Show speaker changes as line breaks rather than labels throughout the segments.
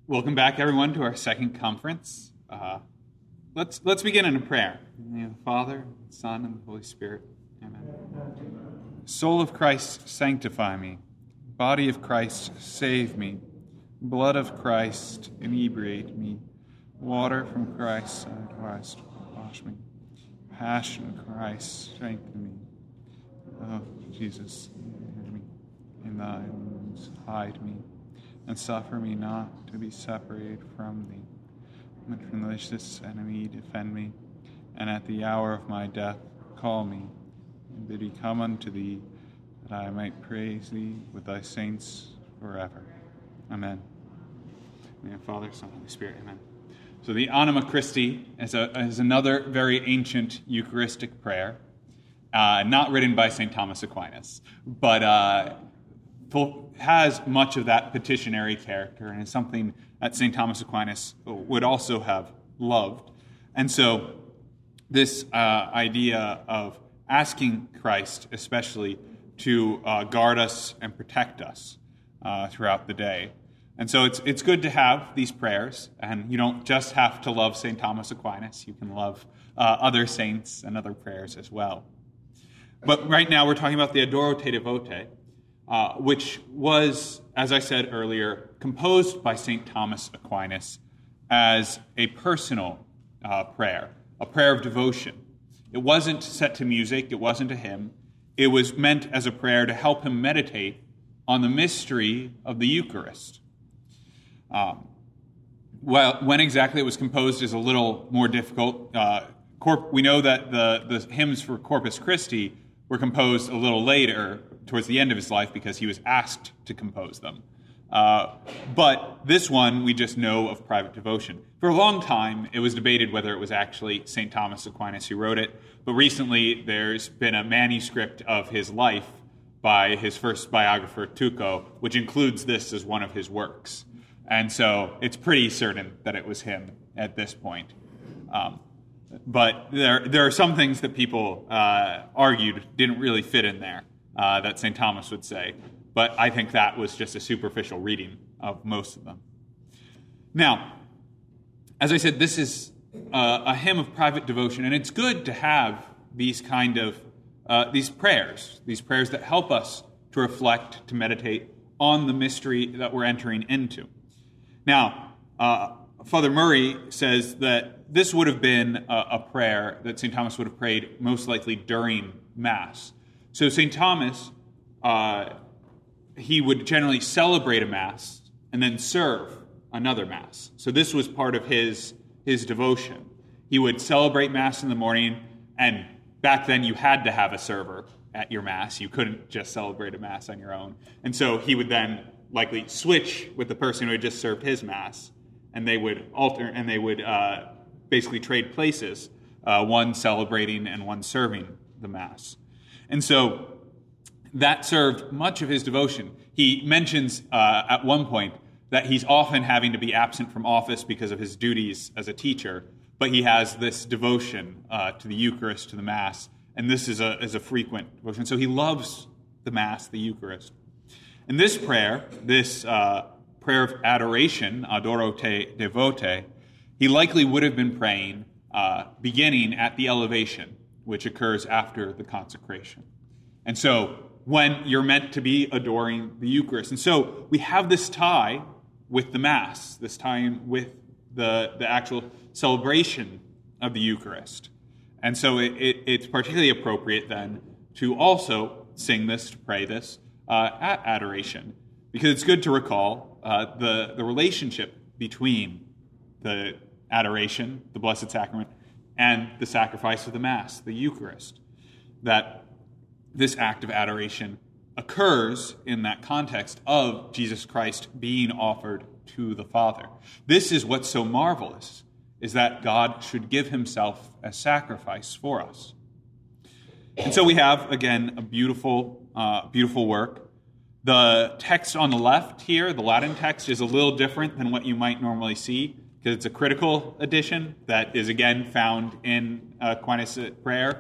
Welcome back, everyone, to our second conference. Let's begin in a prayer. In the name of the Father, the Son, and the Holy Spirit. Amen. Soul of Christ, sanctify me. Body of Christ, save me. Blood of Christ, inebriate me. Water from Christ, sanctify, wash me. Passion of Christ, strengthen me. Oh, Jesus, hear me. In thy wounds, hide me. And suffer me not to be separated from thee. But from the malicious enemy defend me, and at the hour of my death call me, and bid me come unto thee, that I might praise thee with thy saints forever. Amen. In the name of the Father, Son, and Holy Spirit. Amen. So the Anima Christi is another very ancient Eucharistic prayer, not written by St. Thomas Aquinas, but has much of that petitionary character and is something that St. Thomas Aquinas would also have loved. And so this idea of asking Christ especially to guard us and protect us throughout the day. And so it's good to have these prayers, and you don't just have to love St. Thomas Aquinas. You can love other saints and other prayers as well. But right now we're talking about the Adoro Te Devote, which was, as I said earlier, composed by St. Thomas Aquinas as a personal prayer, a prayer of devotion. It wasn't set to music, it wasn't a hymn. It was meant as a prayer to help him meditate on the mystery of the Eucharist. When exactly it was composed is a little more difficult. We know that the hymns for Corpus Christi were composed a little later, towards the end of his life, because he was asked to compose them. But this one, we just know of private devotion. For a long time, it was debated whether it was actually St. Thomas Aquinas who wrote it, but recently there's been a manuscript of his life by his first biographer, Tuco, which includes this as one of his works. And so it's pretty certain that it was him at this point. But there are some things that people argued didn't really fit in there, that St. Thomas would say. But I think that was just a superficial reading of most of them. Now, as I said, this is a hymn of private devotion, and it's good to have these kind of these prayers that help us to reflect, to meditate on the mystery that we're entering into. Now, Father Murray says that this would have been a prayer that St. Thomas would have prayed most likely during Mass. So St. Thomas, he would generally celebrate a Mass and then serve another Mass. So this was part of his devotion. He would celebrate Mass in the morning, and back then you had to have a server at your Mass. You couldn't just celebrate a Mass on your own. And so he would then likely switch with the person who had just served his Mass, and they would basically trade places, one celebrating and one serving the Mass. And so that served much of his devotion. He mentions at one point that he's often having to be absent from office because of his duties as a teacher, but he has this devotion to the Eucharist, to the Mass, and this is a frequent devotion. So he loves the Mass, the Eucharist. And this prayer, prayer of adoration, Adoro Te Devote, he likely would have been praying beginning at the elevation, which occurs after the consecration. And so when you're meant to be adoring the Eucharist. And so we have this tie with the Mass, this tie with the actual celebration of the Eucharist. And so it's particularly appropriate then to also sing this, to pray this, at adoration, because it's good to recall the relationship between the adoration, the Blessed Sacrament, and the sacrifice of the Mass, the Eucharist. That this act of adoration occurs in that context of Jesus Christ being offered to the Father. This is what's so marvelous, is that God should give himself as sacrifice for us. And so we have, again, a beautiful work. The text on the left here, the Latin text, is a little different than what you might normally see, because it's a critical edition that is, again, found in Aquinas' prayer.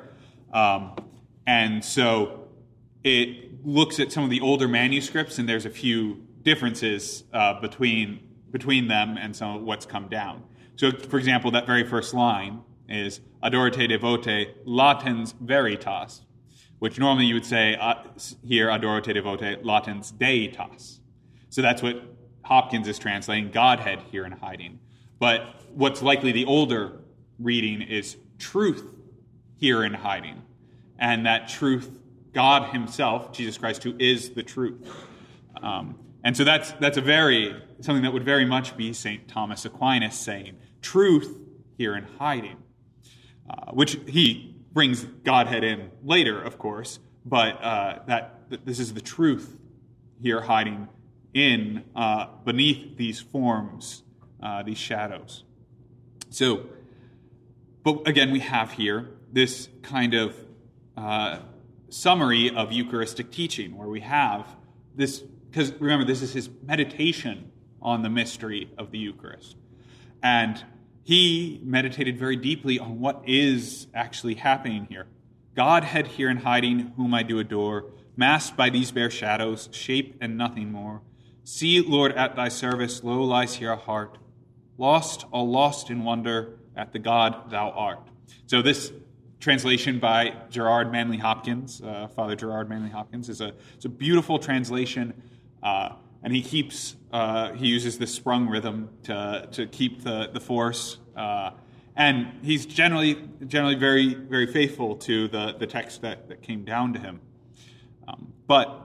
And so it looks at some of the older manuscripts, and there's a few differences between between them and some of what's come down. So, for example, that very first line is adorate devote latens veritas, which normally you would say here adorate devote latens deitas. So that's what Hopkins is translating, Godhead here in hiding. But what's likely the older reading is truth here in hiding. And that truth, God himself, Jesus Christ, who is the truth. And so that's something that would very much be St. Thomas Aquinas saying, truth here in hiding, which he brings Godhead in later, of course, but that this is the truth here hiding in beneath these forms, these shadows. So, but again, we have here this kind of summary of Eucharistic teaching, where we have this, because remember, this is his meditation on the mystery of the Eucharist. And he meditated very deeply on what is actually happening here. Godhead here in hiding, whom I do adore, masked by these bare shadows, shape and nothing more. See, Lord, at thy service, lo lies here a heart, lost, all lost in wonder at the God thou art. So this translation by Gerard Manley Hopkins, Father Gerard Manley Hopkins, is a beautiful translation, and he uses the sprung rhythm to keep the force, and he's generally very, very faithful to the text that came down to him. But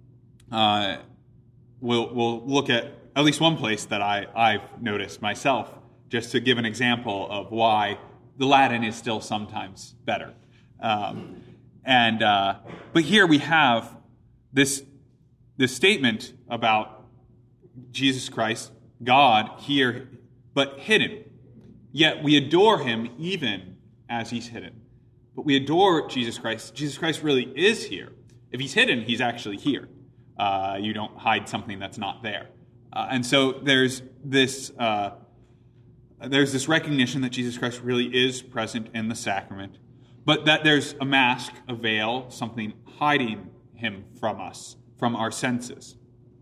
we'll look at least one place that I've noticed myself, just to give an example of why the Latin is still sometimes better. But here we have this statement about Jesus Christ, God here, but hidden. Yet we adore him even as he's hidden. But we adore Jesus Christ. Jesus Christ really is here. If he's hidden, he's actually here. You don't hide something that's not there. And so there's this recognition that Jesus Christ really is present in the sacrament, but that there's a mask, a veil, something hiding him from us, from our senses.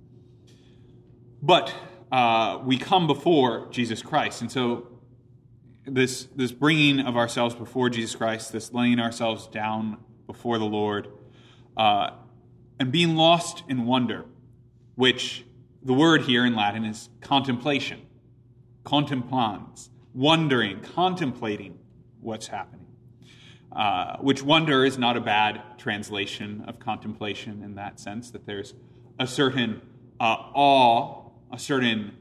But we come before Jesus Christ, and so this bringing of ourselves before Jesus Christ, this laying ourselves down before the Lord, and being lost in wonder, which the word here in Latin is contemplation, contemplans, wondering, contemplating what's happening. Which wonder is not a bad translation of contemplation in that sense, that there's a certain awe, a certain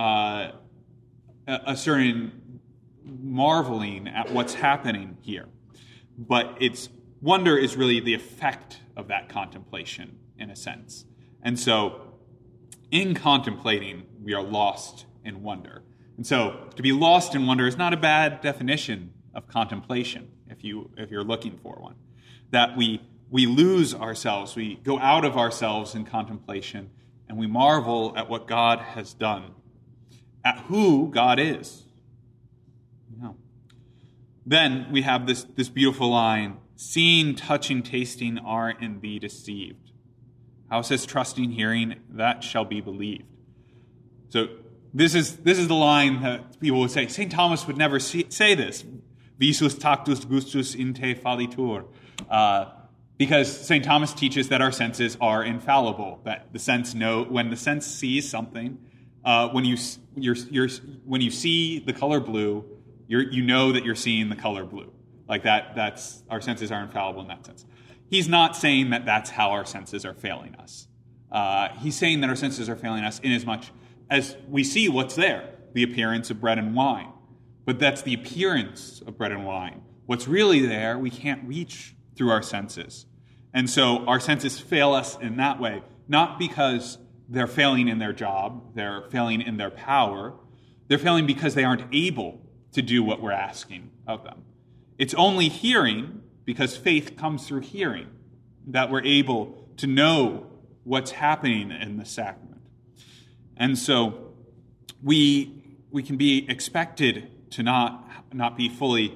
marveling at what's happening here. But wonder is really the effect of that contemplation, in a sense. And so, in contemplating, we are lost in wonder. And so, to be lost in wonder is not a bad definition of contemplation, if you're looking for one. That we lose ourselves, we go out of ourselves in contemplation, and we marvel at what God has done, at who God is. No. Then we have this beautiful line, seeing, touching, tasting are in thee deceived. How says trusting, hearing, that shall be believed. So this is the line that people would say. St. Thomas would never say this. Visus tactus gustus in te fallitur. Because St. Thomas teaches that our senses are infallible, that when the sense sees something, when you see the color blue, you know that you're seeing the color blue. Like that's our senses are infallible in that sense. He's not saying that that's how our senses are failing us. He's saying that our senses are failing us inasmuch as we see what's there, the appearance of bread and wine. But that's the appearance of bread and wine. What's really there, we can't reach through our senses. And so our senses fail us in that way, not because they're failing in their job, they're failing in their power. They're failing because they aren't able to do what we're asking of them. It's only hearing, because faith comes through hearing, that we're able to know what's happening in the sacrament. And so we can be expected to not be fully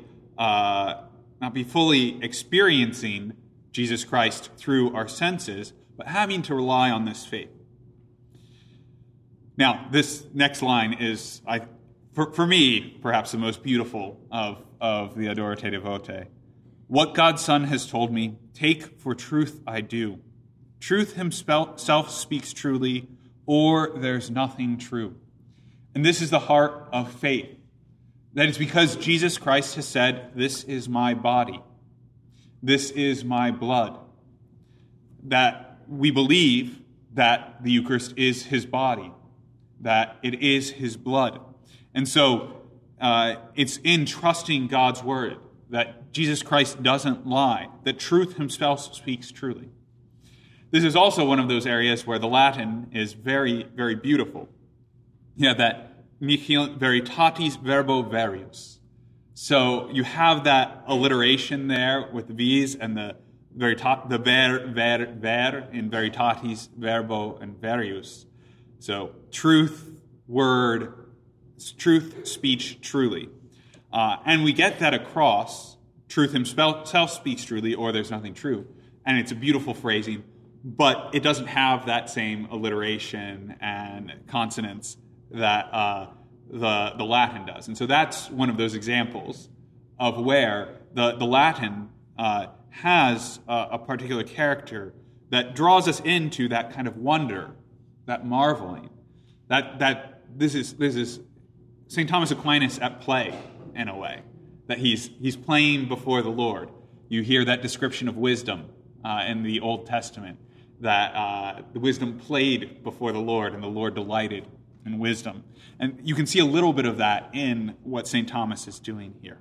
experiencing Jesus Christ through our senses, but having to rely on this faith. Now, this next line is, for me, perhaps the most beautiful of the Adorate Devote. What God's Son has told me, take for truth I do. Truth himself speaks truly, or there's nothing true. And this is the heart of faith. That is because Jesus Christ has said, this is my body. This is my blood. That we believe that the Eucharist is his body, that it is his blood. And so it's in trusting God's word that Jesus Christ doesn't lie, that truth himself speaks truly. This is also one of those areas where the Latin is very, very beautiful. Yeah, that nihil veritatis verbo verius. So you have that alliteration there with the V's and the ver in veritatis verbo and verius. So truth, word, truth, speech, truly. And we get that across, truth himself speaks truly, or there's nothing true. And it's a beautiful phrasing, but it doesn't have that same alliteration and consonants that the Latin does. And so that's one of those examples of where the Latin has a particular character that draws us into that kind of wonder, that marveling, that this is St. Thomas Aquinas at play in a way, that he's playing before the Lord. You hear that description of wisdom in the Old Testament, that the wisdom played before the Lord and the Lord delighted in wisdom. And you can see a little bit of that in what St. Thomas is doing here.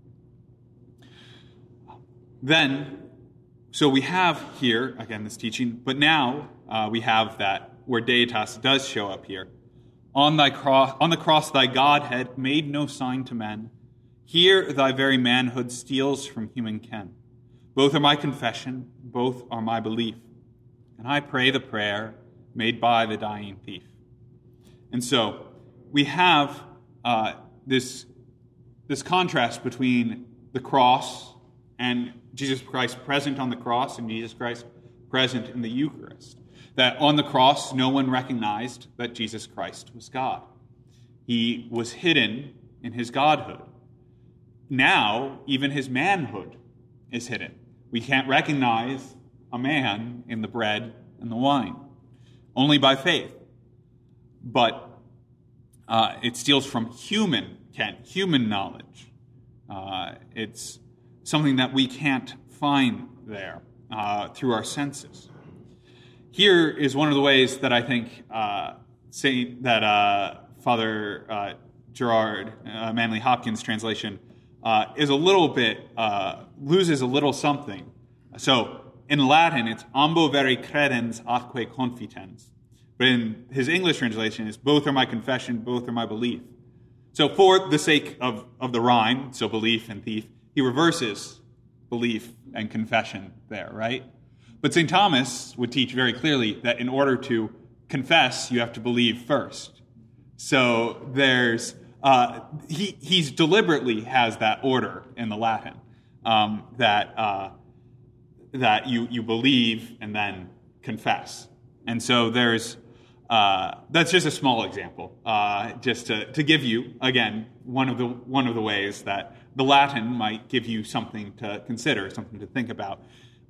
Then, so we have here, again, this teaching, but now we have that where Deitas does show up here. On the cross thy Godhead made no sign to men. Here thy very manhood steals from human ken. Both are my confession, both are my belief. And I pray the prayer made by the dying thief. And so we have this contrast between the cross and Jesus Christ present on the cross and Jesus Christ present in the Eucharist. That on the cross, no one recognized that Jesus Christ was God. He was hidden in his godhood. Now, even his manhood is hidden. We can't recognize a man in the bread and the wine, only by faith. But it steals from human knowledge. It's something that we can't find there through our senses. Here is one of the ways that I think Father Gerard Manley Hopkins' translation is a little bit, loses a little something. So in Latin, it's ambo veri credens atque confitens. But in his English translation, it's both are my confession, both are my belief. So for the sake of the rhyme, so belief and thief, he reverses belief and confession there, right? But St. Thomas would teach very clearly that in order to confess, you have to believe first. So there's he's deliberately has that order in the Latin, that you believe and then confess. And so there's that's just a small example, just to give you again one of the ways that the Latin might give you something to consider, something to think about.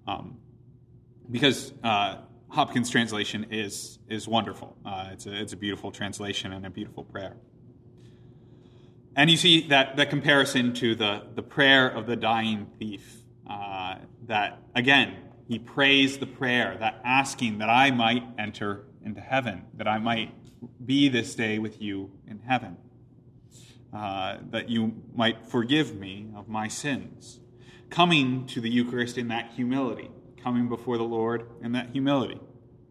Because Hopkins' translation is wonderful. It's a beautiful translation and a beautiful prayer. And you see that comparison to the prayer of the dying thief, that, again, he prays the prayer, that asking that I might enter into heaven, that I might be this day with you in heaven, that you might forgive me of my sins. Coming to the Eucharist in that humility, coming before the Lord in that humility.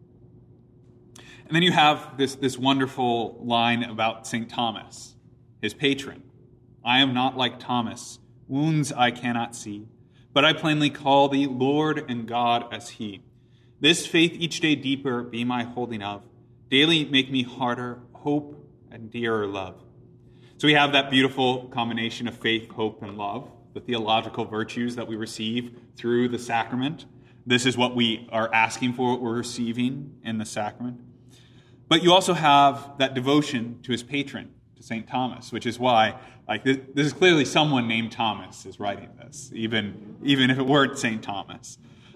And then you have this wonderful line about St. Thomas, his patron. I am not like Thomas, wounds I cannot see, but I plainly call thee Lord and God as he. This faith each day deeper be my holding of, daily make me harder hope and dearer love. So we have that beautiful combination of faith, hope, and love, the theological virtues that we receive through the sacrament. This is what we are asking for, what we're receiving in the sacrament. But you also have that devotion to his patron, to St. Thomas, which is why this is clearly someone named Thomas is writing this, even if it weren't St. Thomas.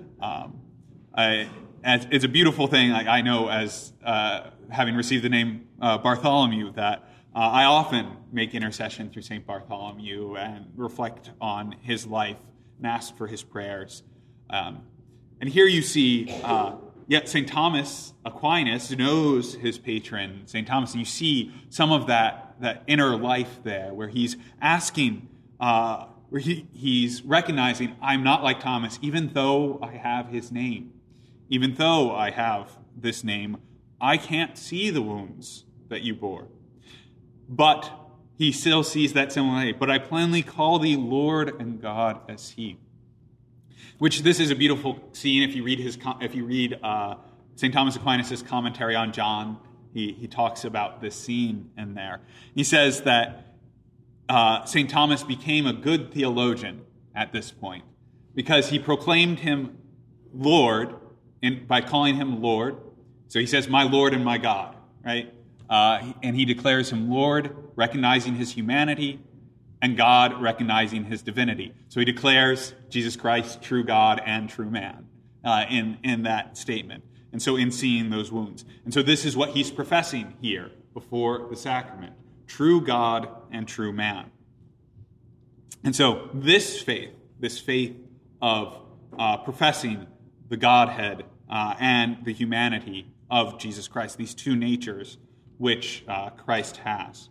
It's a beautiful thing. I know as having received the name Bartholomew that I often make intercession through St. Bartholomew and reflect on his life and ask for his prayers. And here you see, yet St. Thomas Aquinas knows his patron, St. Thomas, and you see some of that inner life there, where he's asking, where he's recognizing, I'm not like Thomas, even though I have his name. Even though I have this name, I can't see the wounds that you bore. But he still sees that similarity. But I plainly call thee Lord and God as he. Which this is a beautiful scene. If you read St. Thomas Aquinas' commentary on John, he talks about this scene in there. He says that St. Thomas became a good theologian at this point because he proclaimed him Lord by calling him Lord. So he says, my Lord and my God, right? And he declares him Lord, recognizing his humanity, and God recognizing his divinity. So he declares Jesus Christ true God and true man in that statement. And so in seeing those wounds. And so this is what he's professing here before the sacrament. True God and true man. And so this faith of professing the Godhead and the humanity of Jesus Christ, these two natures which Christ has.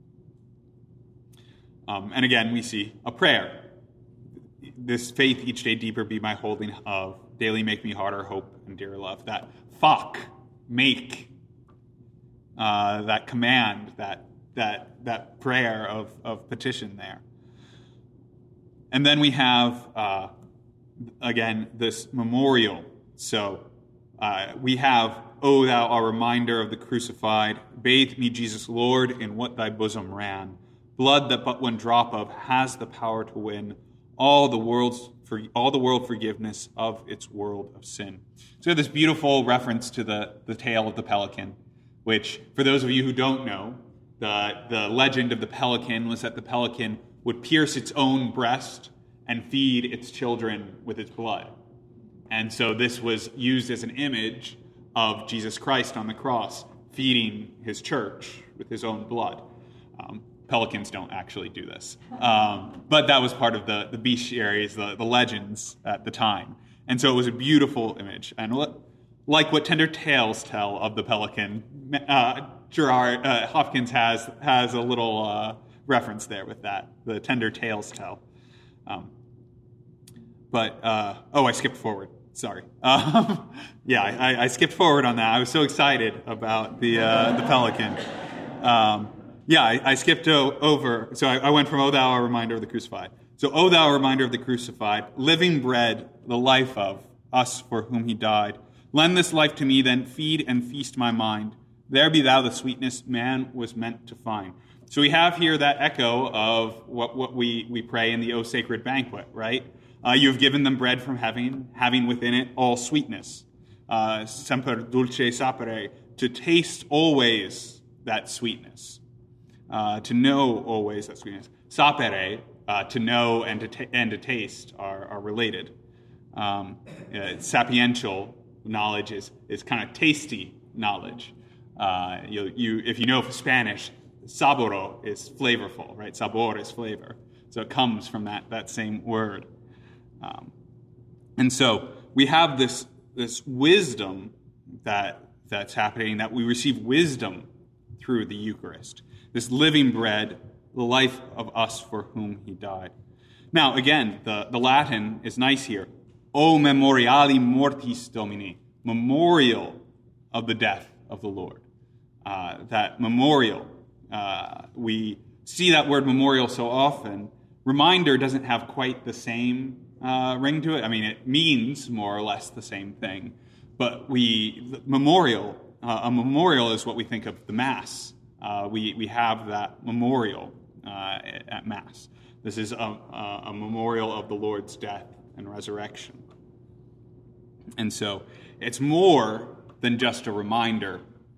And again, we see a prayer. This faith each day deeper be my holding of, daily make me harder hope and dearer love. That make, that command, that prayer of petition there. And then we have, again, this memorial. So we have, O thou art reminder of the crucified, bathe me, Jesus Lord, in what thy bosom ran. Blood that but one drop of has the power to win all the world forgiveness of its world of sin. So this beautiful reference to the tale of the pelican, which, for those of you who don't know, the legend of the pelican was that the pelican would pierce its own breast and feed its children with its blood. And so this was used as an image of Jesus Christ on the cross, feeding his church with his own blood. Pelicans don't actually do this. But that was part of the bestiaries, the legends at the time. And so it was a beautiful image. And like what tender tales tell of the pelican, Hopkins has a little reference there with that, the tender tales tell. I skipped forward. Sorry. I skipped forward on that. I was so excited about the pelican. I skipped over. So I went from, O thou art a reminder of the crucified. So, O thou reminder of the crucified, living bread, the life of us for whom he died. Lend this life to me, then feed and feast my mind. There be thou the sweetness man was meant to find. So we have here that echo of what we pray in the O Sacred Banquet, right? You have given them bread from heaven, having within it all sweetness. Semper dulce sapere, to taste always that sweetness. To know always that sweetness. Sapere, to know and to taste are related. Sapiential knowledge is kind of tasty knowledge. If you know Spanish, saboro is flavorful, right? Sabor is flavor. So it comes from that same word. And so we have this wisdom that's happening, that we receive wisdom through the Eucharist. This living bread, the life of us for whom he died. Now, again, the Latin is nice here. O memoriali mortis Domini, memorial of the death of the Lord. That memorial, we see that word memorial so often. Reminder doesn't have quite the same ring to it. I mean, it means more or less the same thing. But a memorial is what we think of the Mass. We have that memorial at Mass. This is a memorial of the Lord's death and resurrection. And so it's more than just a reminder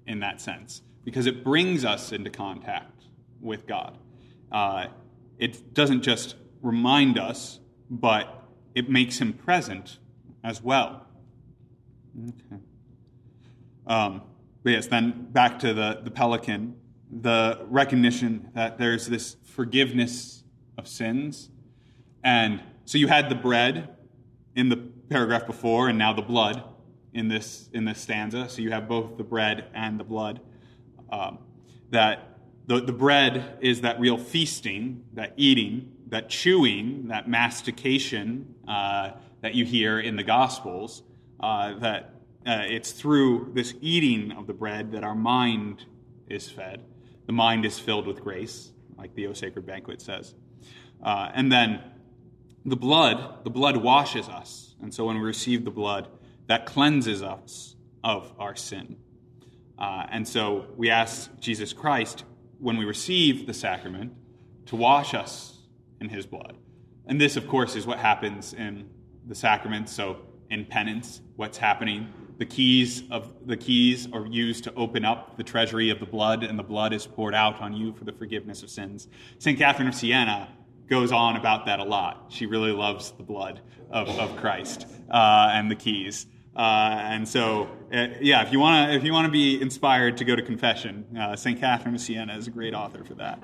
in that sense, because it brings us into contact with God. It doesn't just remind us, but it makes him present as well. Okay. But yes, then back to the pelican, the recognition that there's this forgiveness of sins. And so you had the bread in the paragraph before, and now the blood in this stanza. So you have both the bread and the blood. That the bread is that real feasting, that eating, that chewing, that mastication that you hear in the Gospels. That it's through this eating of the bread that our mind is fed. The mind is filled with grace, like the O Sacred Banquet says. And then the blood washes us. And so when we receive the blood, that cleanses us of our sin. And so we ask Jesus Christ, when we receive the sacrament, to wash us in his blood. And this, of course, is what happens in the sacrament. So in penance, what's happening? The keys are used to open up the treasury of the blood, and the blood is poured out on you for the forgiveness of sins. St. Catherine of Siena goes on about that a lot. She really loves the blood of Christ and the keys. And so, if you want to be inspired to go to confession, St. Catherine of Siena is a great author for that.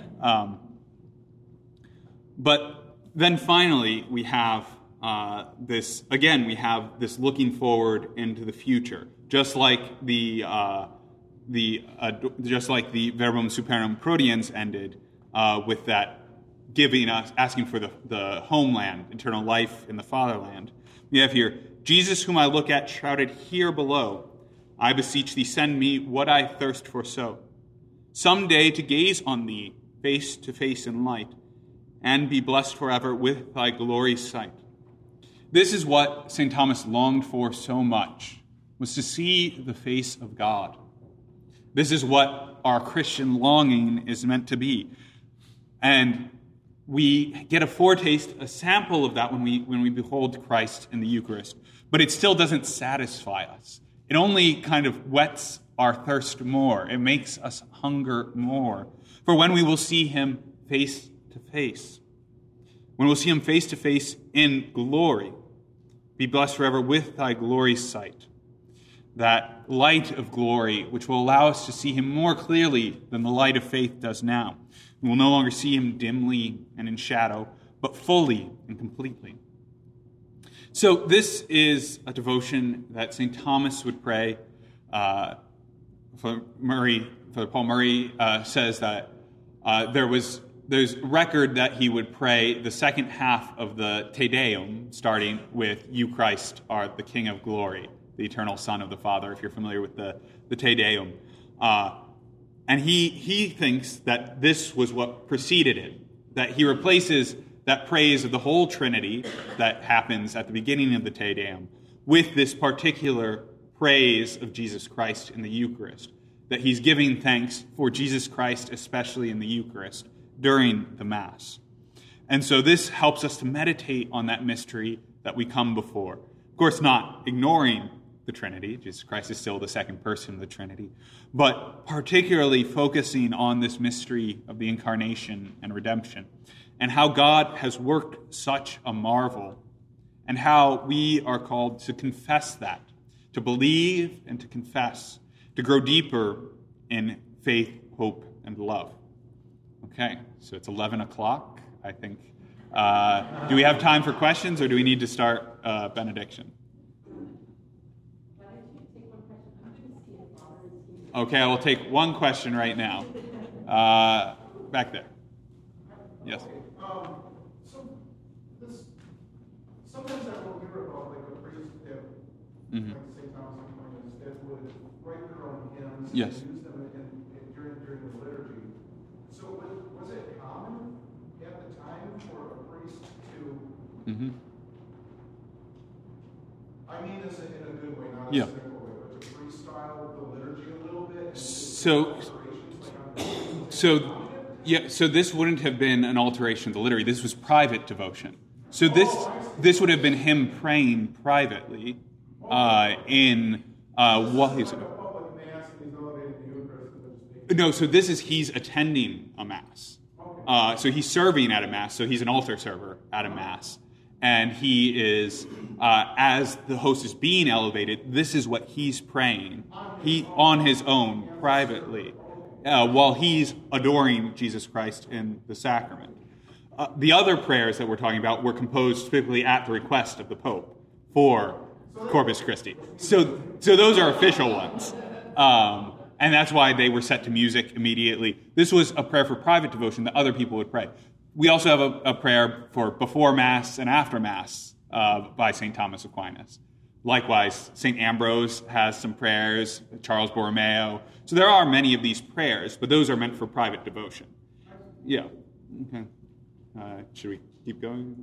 But then finally, we have this looking forward into the future, just like the Verbum Supernum Prodiens ended with that asking for the homeland, eternal life in the fatherland. We have here, Jesus, whom I look at, shouted here below, I beseech thee, send me what I thirst for so. Some day to gaze on thee, face to face in light, and be blessed forever with thy glory's sight. This is what St. Thomas longed for so much, was to see the face of God. This is what our Christian longing is meant to be. And we get a foretaste, a sample of that when we behold Christ in the Eucharist. But it still doesn't satisfy us. It only kind of whets our thirst more. It makes us hunger more. For when we will see him face to face, when we'll see him face to face in glory, be blessed forever with thy glory's sight. That light of glory, which will allow us to see him more clearly than the light of faith does now. We will no longer see him dimly and in shadow, but fully and completely. So this is a devotion that St. Thomas would pray. Father Paul Murray says that there's record that he would pray the second half of the Te Deum, starting with You Christ are the King of Glory, the eternal Son of the Father, if you're familiar with the Te Deum. And he thinks that this was what preceded it, that he replaces that praise of the whole Trinity that happens at the beginning of the Te Deum with this particular praise of Jesus Christ in the Eucharist, that he's giving thanks for Jesus Christ, especially in the Eucharist, during the Mass. And so this helps us to meditate on that mystery that we come before. Of course, not ignoring the Trinity. Jesus Christ is still the second person of the Trinity. But particularly focusing on this mystery of the Incarnation and redemption, and how God has worked such a marvel, and how we are called to confess that, to believe and to confess, to grow deeper in faith, hope, and love. Okay, so it's 11 o'clock, I think. Do we have time for questions, or do we need to start benediction? Okay, I will take one question right now. Back there. Yes.
Sometimes I will hear about like a priest that, like St. Thomas Aquinas, that would write their own hymns and use them during the liturgy. So was it common at the time for a priest to, I mean this in a good way, not a cynical way, but to freestyle the liturgy a little bit?
So this wouldn't have been an alteration of the liturgy. This was private devotion. So this would have been him praying privately in what is it?
Public mass and these other
No, so he's attending a Mass. So he's serving at a Mass, so he's an altar server at a Mass. And he is, as the host is being elevated, this is what he's praying. He on his own, privately, while he's adoring Jesus Christ in the sacrament. The other prayers that we're talking about were composed typically at the request of the Pope for Corpus Christi. So those are official ones. And that's why they were set to music immediately. This was a prayer for private devotion that other people would pray. We also have a prayer for before Mass and after Mass by St. Thomas Aquinas. Likewise, St. Ambrose has some prayers, Charles Borromeo. So there are many of these prayers, but those are meant for private devotion. Yeah. Okay. Should we keep going?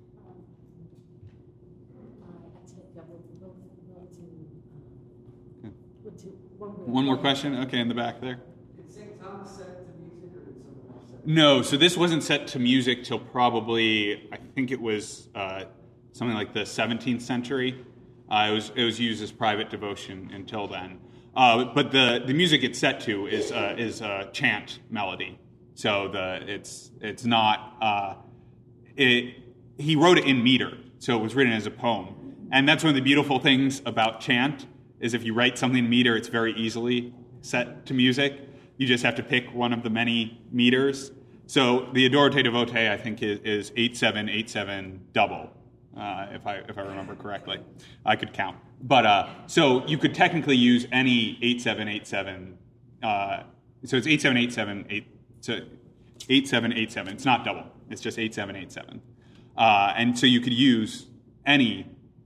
One more question? Okay, in the back there.
Did St. Thomas set it to music, or did someone else set it?
No, so this wasn't set to music till probably, I think it was something like the 17th century. It was used as private devotion until then. But the music it's set to is a chant melody. So it's not. He wrote it in meter, so it was written as a poem. And that's one of the beautiful things about chant, is if you write something in meter, it's very easily set to music. You just have to pick one of the many meters. So the Adoro Te Devote, I think, is 8787 double, if I remember correctly. I could count. But so you could technically use any 8787. So it's 8787. So 8787. It's not double. It's just 8787. And so you could use any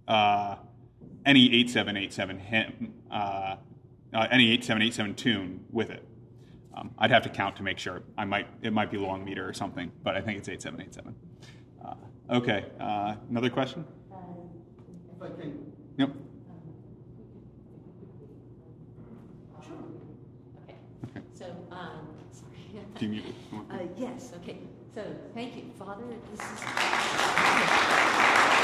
8787 hymn, any 8787 tune with it. I'd have to count to make sure. It might be long meter or something, but I think it's 8787. Okay. Another question?
If I can.
Yep.
Sure. Okay. So, sorry.
Do you mute it?
Yes. Okay. So, thank you, Father. This is.